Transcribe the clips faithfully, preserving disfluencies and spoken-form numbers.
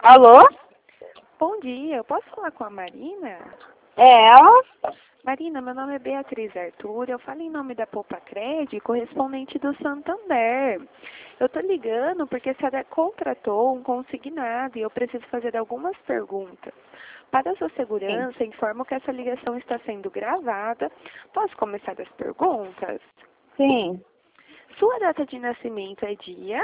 Alô? Bom dia, eu posso falar com a Marina? É ela? Marina, meu nome é Beatriz Arthur, eu falo em nome da Poupa Cred, correspondente do Santander. Eu estou ligando porque a senhora contratou um consignado e eu preciso fazer algumas perguntas. Para a sua segurança, informo que essa ligação está sendo gravada. Posso começar as perguntas? Sim. Sua data de nascimento é dia?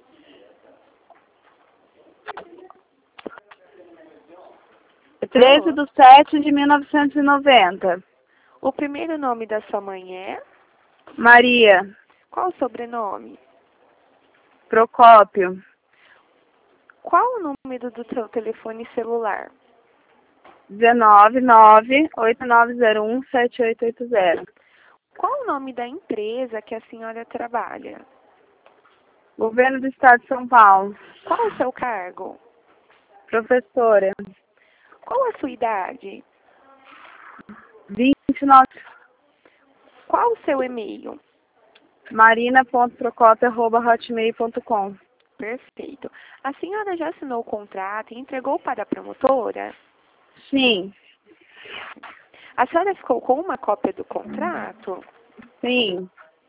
treze de sete de mil novecentos e noventa. O primeiro nome da sua mãe é? Maria. Qual o sobrenome? Procópio. Qual o número do seu telefone celular? dezenove, nove, oito nove zero um, sete oito oito zero. Qual o nome da empresa que a senhora trabalha? Governo do Estado de São Paulo. Qual o seu cargo? Professora. Qual a sua idade? vinte e nove. Qual o seu e-mail? marina ponto procópio arroba hotmail ponto com. Perfeito. A senhora já assinou o contrato e entregou para a promotora? Sim. A senhora ficou com uma cópia do contrato? Sim.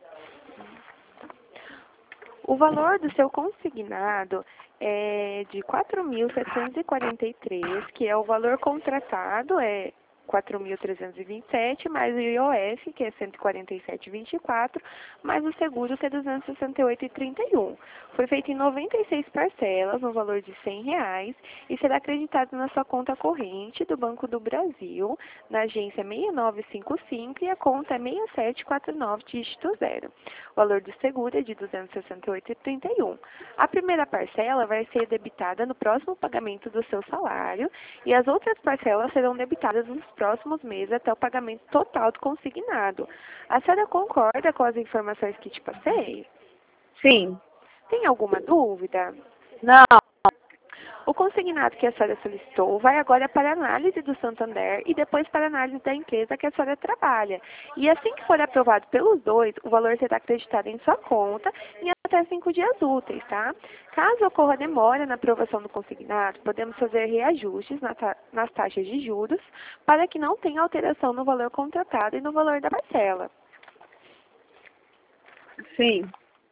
O valor do seu consignado é de quatro mil setecentos e quarenta e três, que é o valor contratado, é quatro mil trezentos e vinte e sete, mais o I O F, que é cento e quarenta e sete vírgula vinte e quatro, mais o seguro, que é duzentos e sessenta e oito vírgula trinta e um. Foi feito em noventa e seis parcelas, no valor de cem reais, e será acreditado na sua conta corrente do Banco do Brasil, na agência seis nove cinco cinco, e a conta é seis sete quatro nove, dígito zero. O valor do seguro é de duzentos e sessenta e oito vírgula trinta e um. A primeira parcela vai ser debitada no próximo pagamento do seu salário, e as outras parcelas serão debitadas nos próximos meses até o pagamento total do consignado. A senhora concorda com as informações que te passei? Sim. Tem alguma dúvida? Não. O consignado que a senhora solicitou vai agora para a análise do Santander e depois para a análise da empresa que a senhora trabalha. E assim que for aprovado pelos dois, o valor será acreditado em sua conta em até cinco dias úteis, tá? Caso ocorra demora na aprovação do consignado, podemos fazer reajustes na ta nas taxas de juros para que não tenha alteração no valor contratado e no valor da parcela. Sim.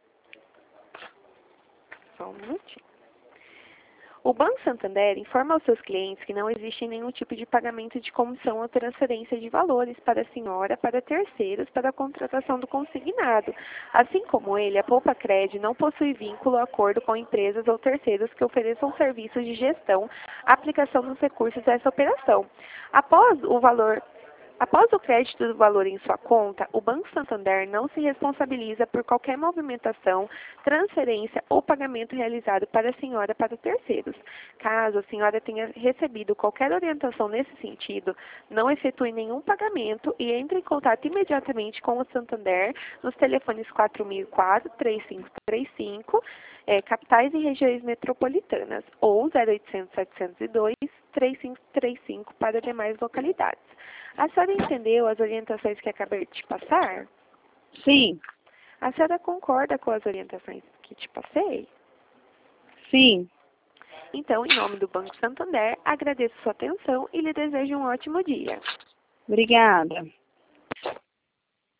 Só um minutinho. O Banco Santander informa aos seus clientes que não existe nenhum tipo de pagamento de comissão ou transferência de valores para a senhora, para terceiros, para a contratação do consignado. Assim como ele, a Poupa Cred não possui vínculo ou acordo com empresas ou terceiros que ofereçam serviços de gestão, aplicação dos recursos dessa operação. Após o valor Após o crédito do valor em sua conta, o Banco Santander não se responsabiliza por qualquer movimentação, transferência ou pagamento realizado para a senhora para terceiros. Caso a senhora tenha recebido qualquer orientação nesse sentido, não efetue nenhum pagamento e entre em contato imediatamente com o Santander nos telefones quatro mil e quatro, três cinco três cinco, é, capitais e regiões metropolitanas, ou zero oitocentos, setecentos e dois, três cinco três cinco para demais localidades. A senhora entendeu as orientações que acabei de te passar? Sim. A senhora concorda com as orientações que te passei? Sim. Então, em nome do Banco Santander, agradeço sua atenção e lhe desejo um ótimo dia. Obrigada.